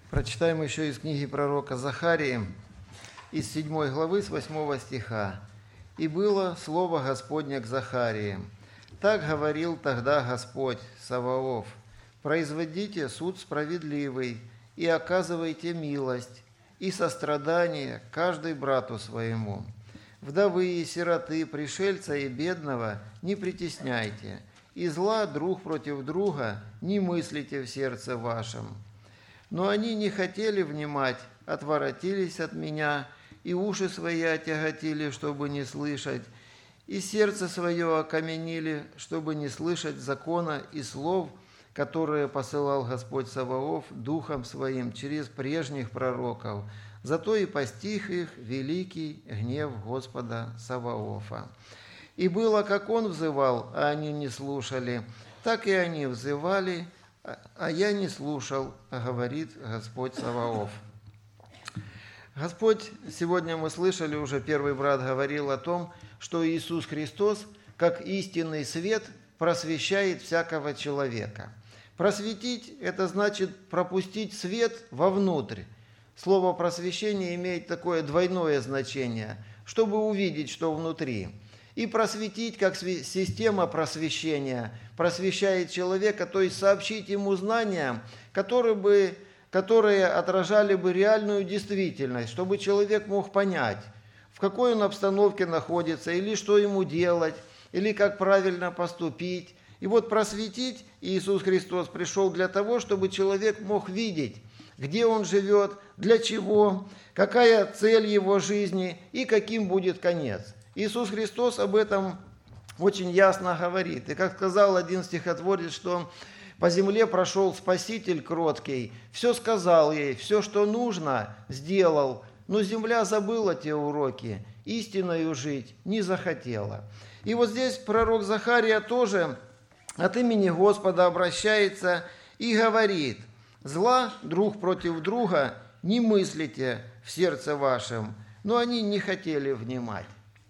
Прочитаем еще из книги пророка Захарии, из 7 главы, с 8 стиха. «И было слово Господне к Захарии. Так говорил тогда Господь Саваоф: производите суд справедливый, и оказывайте милость и сострадание каждый брату своему. Вдовы и сироты, пришельца и бедного не притесняйте, и зла друг против друга не мыслите в сердце вашем. Но они не хотели внимать, отворотились от меня, и уши свои отяготили, чтобы не слышать, и сердце свое окаменили, чтобы не слышать закона и слов, которые посылал Господь Саваоф Духом Своим через прежних пророков. Зато и постиг их великий гнев Господа Саваофа. И было, как он взывал, а они не слушали, так и они взывали, а я не слушал, говорит Господь Саваоф». Господь, сегодня мы слышали, уже первый брат говорил о том, что Иисус Христос, как истинный свет, просвещает всякого человека. Просветить – это значит пропустить свет вовнутрь. Слово «просвещение» имеет такое двойное значение, чтобы увидеть, что внутри. И просветить, как система просвещения, просвещает человека, то есть сообщить ему знания, которые отражали бы реальную действительность, чтобы человек мог понять, в какой он обстановке находится, или что ему делать, или как правильно поступить. И вот просветить Иисус Христос пришел для того, чтобы человек мог видеть, где он живет, для чего, какая цель его жизни и каким будет конец. Иисус Христос об этом очень ясно говорит. И как сказал один стихотворец, что по земле прошел Спаситель кроткий, все сказал ей, все, что нужно, сделал, но земля забыла те уроки, истинною жить не захотела. И вот здесь пророк Захария тоже от имени Господа обращается и говорит: «Зла друг против друга не мыслите в сердце вашем», но они не хотели внимать.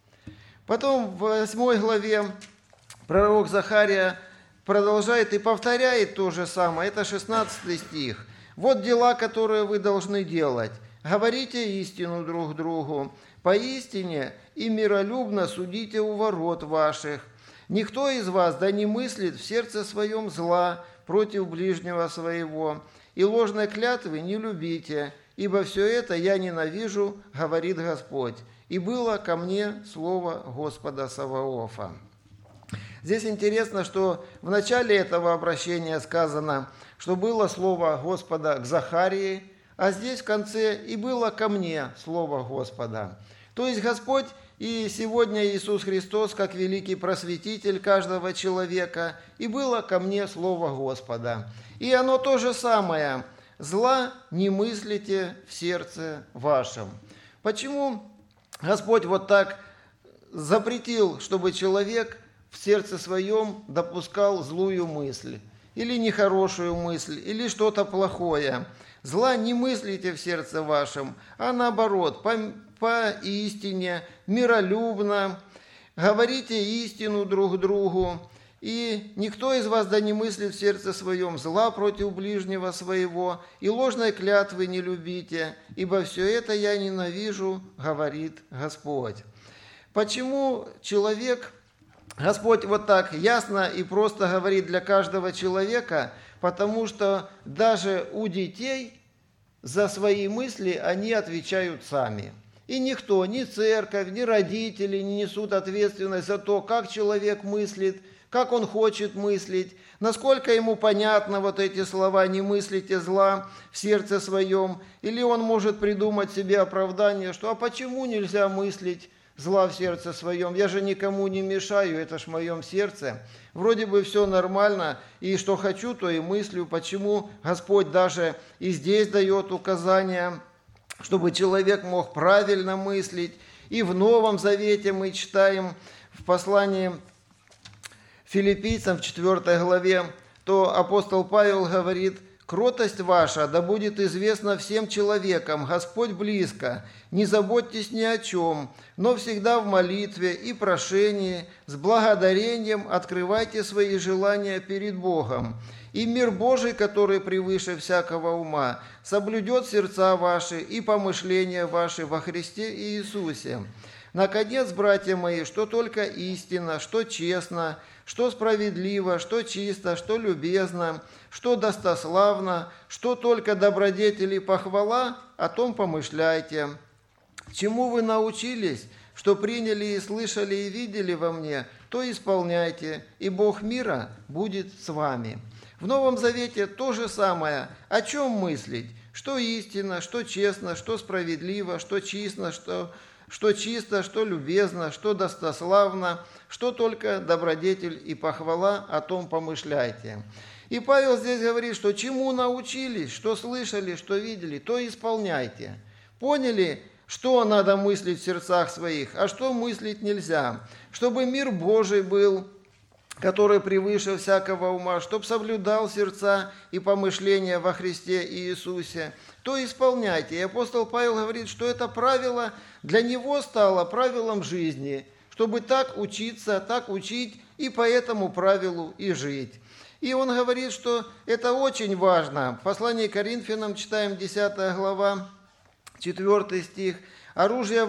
Потом в 8 главе пророк Захария продолжает и повторяет то же самое. Это 16 стих. «Вот дела, которые вы должны делать. Говорите истину друг другу. Поистине и миролюбно судите у ворот ваших. Никто из вас да не мыслит в сердце своем зла против ближнего своего. И ложной клятвы не любите, ибо все это я ненавижу, говорит Господь. И было ко мне слово Господа Саваофа». Здесь интересно, что в начале этого обращения сказано, что было слово Господа к Захарии, а здесь в конце «и было ко мне слово Господа». То есть Господь и сегодня Иисус Христос, как великий просветитель каждого человека, «и было ко мне слово Господа». И оно то же самое: «Зла не мыслите в сердце вашем». Почему Господь вот так запретил, чтобы человек в сердце своем допускал злую мысль, или нехорошую мысль, или что-то плохое? Зла не мыслите в сердце вашем, а наоборот, по истине, миролюбно, говорите истину друг другу, и никто из вас да не мыслит в сердце своем зла против ближнего своего, и ложной клятвы не любите, ибо все это я ненавижу, говорит Господь». Почему Господь вот так ясно и просто говорит для каждого человека? Потому что даже у детей за свои мысли они отвечают сами. И никто, ни церковь, ни родители не несут ответственность за то, как человек мыслит, как он хочет мыслить, насколько ему понятно вот эти слова «не мыслите зла в сердце своем», или он может придумать себе оправдание, что «а почему нельзя мыслить зла в сердце своем? Я же никому не мешаю, это ж в моем сердце». Вроде бы все нормально, и что хочу, то и мыслю. Почему Господь даже и здесь дает указания, чтобы человек мог правильно мыслить? И в Новом Завете мы читаем в послании Филиппийцам в 4 главе, то апостол Павел говорит: Кротость ваша да будет известна всем человекам, Господь близко. Не заботьтесь ни о чем, но всегда в молитве и прошении, с благодарением открывайте свои желания перед Богом. И мир Божий, который превыше всякого ума, соблюдет сердца ваши и помышления ваши во Христе Иисусе. Наконец, братья мои, что только истина, что честно, что справедливо, что чисто, что любезно, что достославно, что только добродетель и похвала, о том помышляйте. Чему вы научились, что приняли и слышали и видели во мне, то исполняйте, и Бог мира будет с вами». В Новом Завете то же самое. О чем мыслить? Что истинно, что честно, что справедливо, что чисто, что любезно, что достославно, что только добродетель и похвала, о том помышляйте. И Павел здесь говорит, что чему научились, что слышали, что видели, то исполняйте. Поняли, что надо мыслить в сердцах своих, а что мыслить нельзя? Чтобы мир Божий был, который превыше всякого ума, чтоб соблюдал сердца и помышления во Христе Иисусе, то исполняйте. И апостол Павел говорит, что это правило для него стало правилом жизни, чтобы так учиться, так учить и по этому правилу и жить. И он говорит, что это очень важно. В послании к Коринфянам читаем 10 глава, 4 стих. «Оружие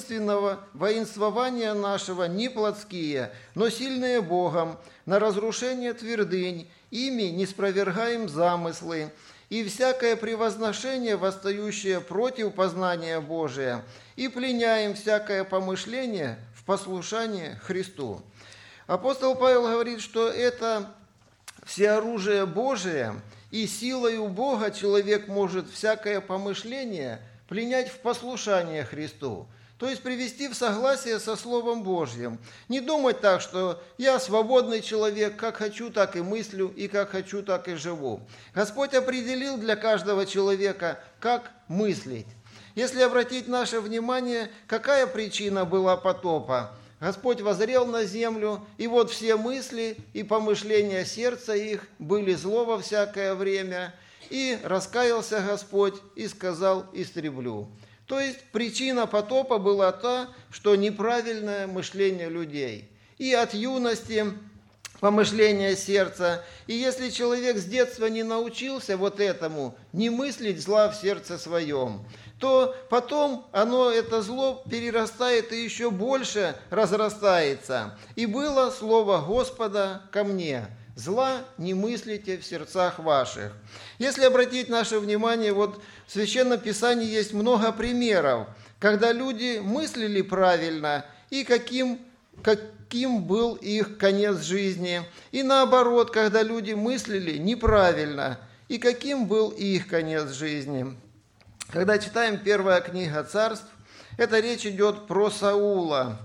воинствования нашего не плотские, но сильные Богом, на разрушение твердынь, ими не спровергаем замыслы, и всякое превозношение, восстающее против познания Божия, и пленяем всякое помышление в послушание Христу». Апостол Павел говорит, что это всеоружие Божие, и силою Бога человек может всякое помышление пленять в послушание Христу, то есть привести в согласие со Словом Божьим. Не думать так, что я свободный человек, как хочу, так и мыслю, и как хочу, так и живу. Господь определил для каждого человека, как мыслить. Если обратить наше внимание, какая причина была потопа? Господь воззрел на землю, и вот все мысли и помышления сердца их были зло во всякое время, и раскаялся Господь и сказал: «Истреблю». То есть причина потопа была та, что неправильное мышление людей. И от юности помышление сердца. И если человек с детства не научился вот этому, не мыслить зла в сердце своем, то потом это зло перерастает и еще больше разрастается. «И было слово Господа ко мне: зла не мыслите в сердцах ваших». Если обратить наше внимание, вот в Священном Писании есть много примеров, когда люди мыслили правильно и каким был их конец жизни. И наоборот, когда люди мыслили неправильно и каким был их конец жизни. Когда читаем первая книга Царств, это речь идет про Саула.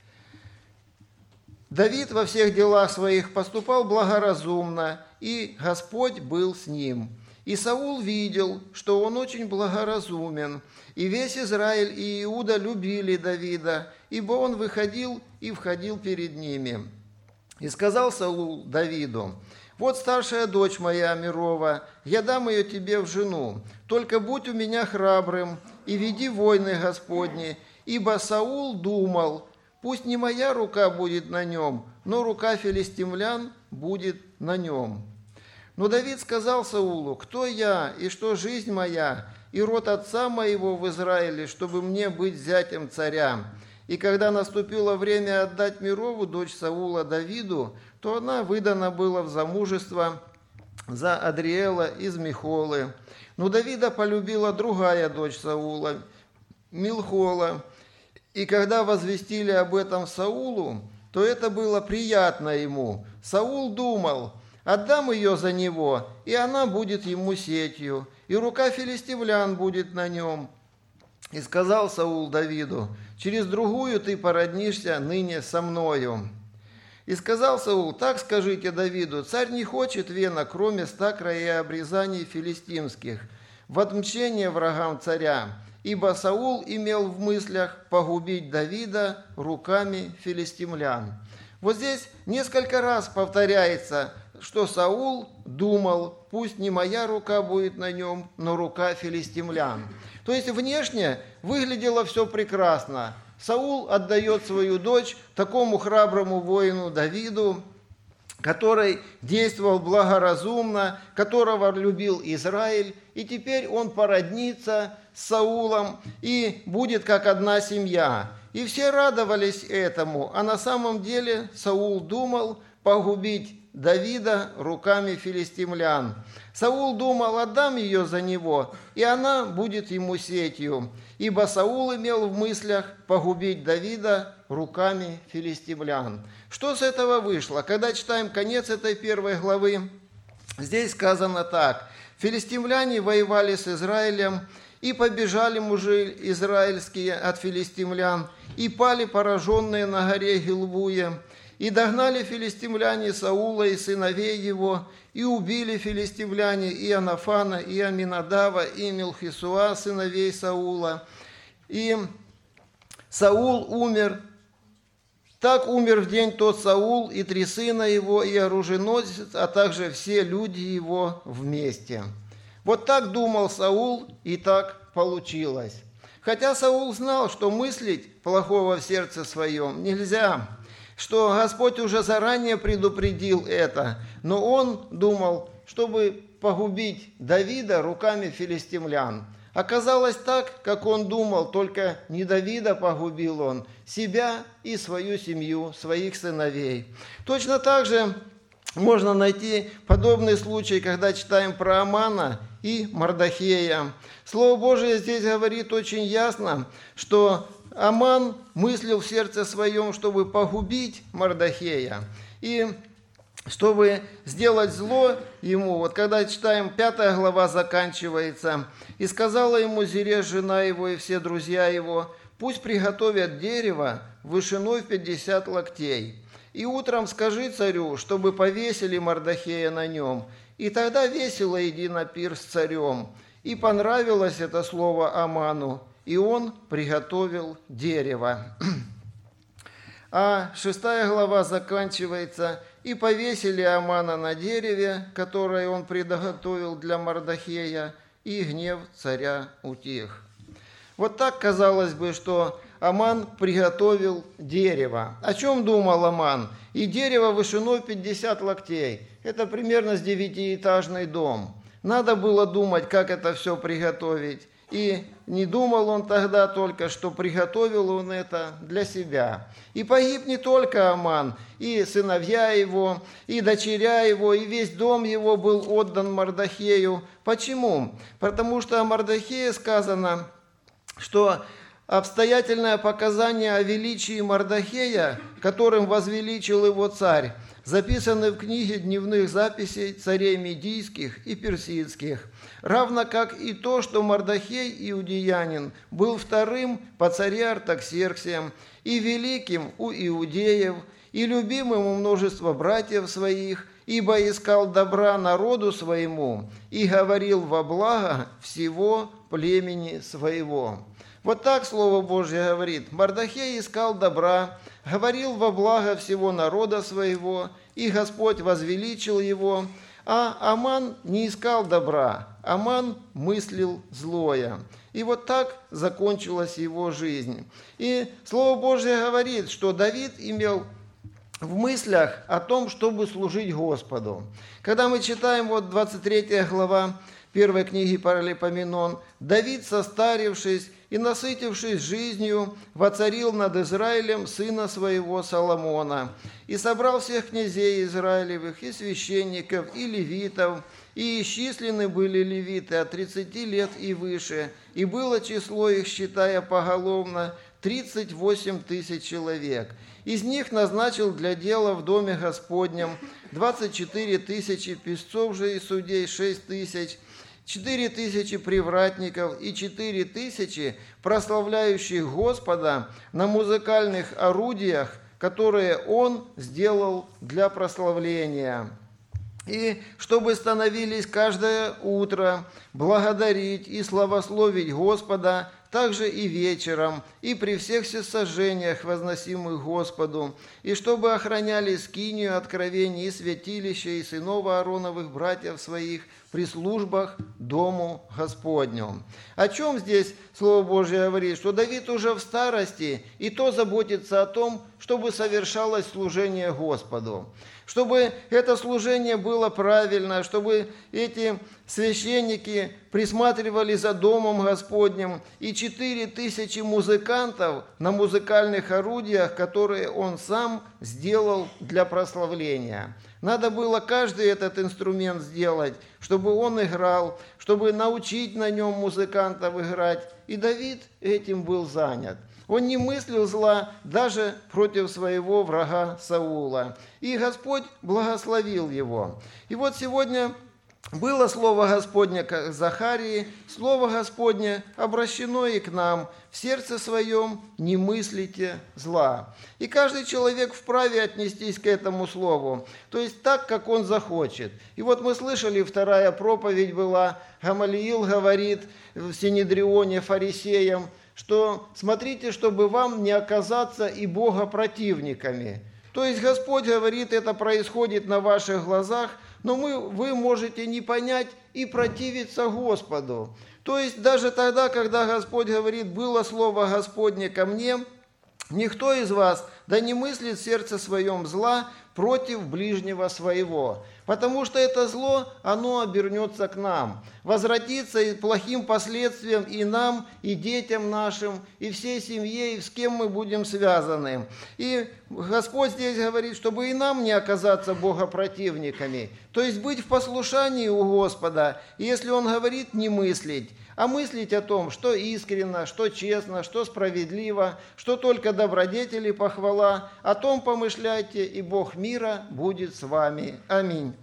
Давид во всех делах своих поступал благоразумно, и Господь был с ним. И Саул видел, что он очень благоразумен, и весь Израиль и Иуда любили Давида, ибо он выходил и входил перед ними. И сказал Саул Давиду: «Вот старшая дочь моя Амирова, я дам ее тебе в жену, только будь у меня храбрым и веди войны Господни, ибо Саул думал: пусть не моя рука будет на нем, но рука филистимлян будет на нем». Но Давид сказал Саулу: «Кто я, и что жизнь моя, и род отца моего в Израиле, чтобы мне быть зятем царя?» И когда наступило время отдать Мирову, дочь Саула, Давиду, то она выдана была в замужество за Адриэла из Михолы. Но Давида полюбила другая дочь Саула, Милхола. И когда возвестили об этом Саулу, то это было приятно ему. Саул думал: отдам ее за него, и она будет ему сетью, и рука филистимлян будет на нем. И сказал Саул Давиду: через другую ты породнишься ныне со мною. И сказал Саул: так скажите Давиду: царь не хочет вена, кроме 100 краев обрезаний филистимских, в отмщение врагам царя, ибо Саул имел в мыслях погубить Давида руками филистимлян». Вот здесь несколько раз повторяется, что Саул думал, пусть не моя рука будет на нем, но рука филистимлян. То есть внешне выглядело все прекрасно. Саул отдает свою дочь такому храброму воину Давиду, который действовал благоразумно, которого любил Израиль, и теперь он породнится с Саулом и будет как одна семья. И все радовались этому, а на самом деле Саул думал погубить Давида руками филистимлян. Саул думал, отдам ее за него, и она будет ему сетью, ибо Саул имел в мыслях погубить Давида руками филистимлян. Что с этого вышло? Когда читаем конец этой 1 главы, здесь сказано так. Филистимляне воевали с Израилем, и побежали мужи израильские от филистимлян, и пали пораженные на горе Гилбуе. И догнали филистимляне Саула и сыновей его, и убили филистимляне и Анафана, и Аминадава, и Мелхисуа, сыновей Саула. И Саул умер. Так умер в день тот Саул, и 3 сына его, и оруженосец, а также все люди его вместе. Вот так думал Саул, и так получилось. Хотя Саул знал, что мыслить плохого в сердце своем нельзя, что Господь уже заранее предупредил это, но он думал, чтобы погубить Давида руками филистимлян. Оказалось так, как он думал, только не Давида погубил он, себя и свою семью, своих сыновей. Точно так же можно найти подобный случай, когда читаем про Амана и Мардохея. Слово Божие здесь говорит очень ясно, что Аман мыслил в сердце своем, чтобы погубить Мардохея. И чтобы сделать зло ему, вот когда читаем, 5 глава заканчивается, «И сказала ему Зереш, жена его, и все друзья его, пусть приготовят дерево вышиной в 50 локтей. И утром скажи царю, чтобы повесили Мардохея на нем, и тогда весело иди на пир с царем». И понравилось это слово Аману, и он приготовил дерево. А 6 глава заканчивается, «И повесили Амана на дереве, которое он приготовил для Мардохея, и гнев царя утих». Вот так казалось бы, что Аман приготовил дерево. О чем думал Аман? И дерево вышиной 50 локтей. Это примерно с 9-этажный дом. Надо было думать, как это все приготовить. И не думал он тогда только, что приготовил он это для себя. И погиб не только Аман, и сыновья его, и дочеря его, и весь дом его был отдан Мардохею. Почему? Потому что о Мардохее сказано, что обстоятельное показание о величии Мардохея, которым возвеличил его царь, записаны в книге дневных записей царей медийских и персидских, равно как и то, что Мардохей иудеянин был вторым по царе Артаксерксе и великим у иудеев, и любимым у множества братьев своих, ибо искал добра народу своему и говорил во благо всего племени своего». Вот так Слово Божье говорит. Мардохей искал добра, говорил во благо всего народа своего, и Господь возвеличил его. А Аман не искал добра, Аман мыслил злое. И вот так закончилась его жизнь. И Слово Божье говорит, что Давид имел в мыслях о том, чтобы служить Господу. Когда мы читаем вот 23 глава 1 книги Паралипоменон, «Давид, состарившись и насытившись жизнью, воцарил над Израилем сына своего Соломона, и собрал всех князей Израилевых, и священников, и левитов, и исчислены были левиты от 30 лет и выше, и было число их, считая поголовно, 38 тысяч человек. Из них назначил для дела в доме Господнем 24 тысячи песцов же и судей 6 тысяч, 4 тысячи привратников и 4 тысячи прославляющих Господа на музыкальных орудиях, которые он сделал для прославления. И чтобы становились каждое утро благодарить и славословить Господа также и вечером, и при всех всесожжениях, возносимых Господу, и чтобы охраняли скинию откровений и святилище, и сынов Аароновых братьев своих при службах Дому Господню». О чем здесь Слово Божье говорит? Что Давид уже в старости, и то заботится о том, чтобы совершалось служение Господу. Чтобы это служение было правильно, чтобы эти священники присматривали за Домом Господним, и 4000 музыкантов на музыкальных орудиях, которые он сам сделал для прославления. Надо было каждый этот инструмент сделать, чтобы он играл, чтобы научить на нем музыкантов играть. И Давид этим был занят. Он не мыслил зла даже против своего врага Саула. И Господь благословил его. И вот сегодня было слово Господне к Захарии, слово Господне обращено и к нам. В сердце своем не мыслите зла. И каждый человек вправе отнестись к этому слову, то есть так, как он захочет. И вот мы слышали, вторая проповедь была, Гамалиил говорит в Синедрионе фарисеям, что смотрите, чтобы вам не оказаться и Бога противниками. То есть Господь говорит, это происходит на ваших глазах, но вы можете не понять и противиться Господу. То есть даже тогда, когда Господь говорит, было слово Господне ко мне, никто из вас да не мыслит в сердце своем зла против ближнего своего. Потому что это зло, оно обернется к нам, возвратится и плохим последствиям и нам, и детям нашим, и всей семье, и с кем мы будем связаны. И Господь здесь говорит, чтобы и нам не оказаться богопротивниками, то есть быть в послушании у Господа, и если Он говорит, не мыслить, а мыслить о том, что искренно, что честно, что справедливо, что только добродетели похвала, о том помышляйте, и Бог мира будет с вами. Аминь.